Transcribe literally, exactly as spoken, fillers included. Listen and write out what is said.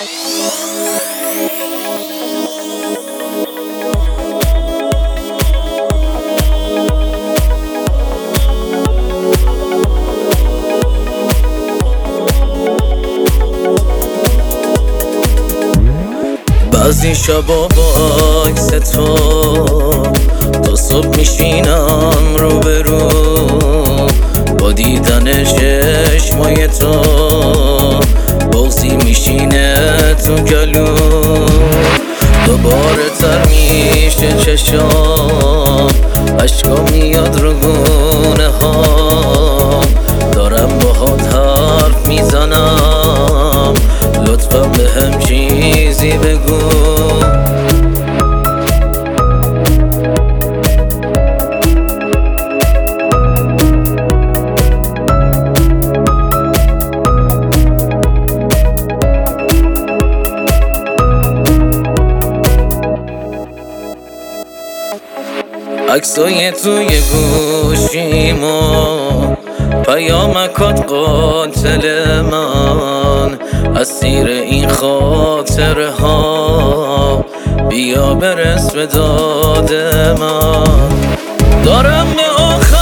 بعضی شبا با عکس تو تا صبح میشینم رو به رو، با دیدن چشمای تو بغضی میشینه تو گلو. دوباره تر میشه چشام، اشکا میاد رو گونه ها، دارم باهات حرف میزنم، لطفا به هم چیزی بگو. عکسای توی گوشیمو، پیامکات قاتل من، اسیر این خاطره ها، بیا برس به داد من. دارم به آخر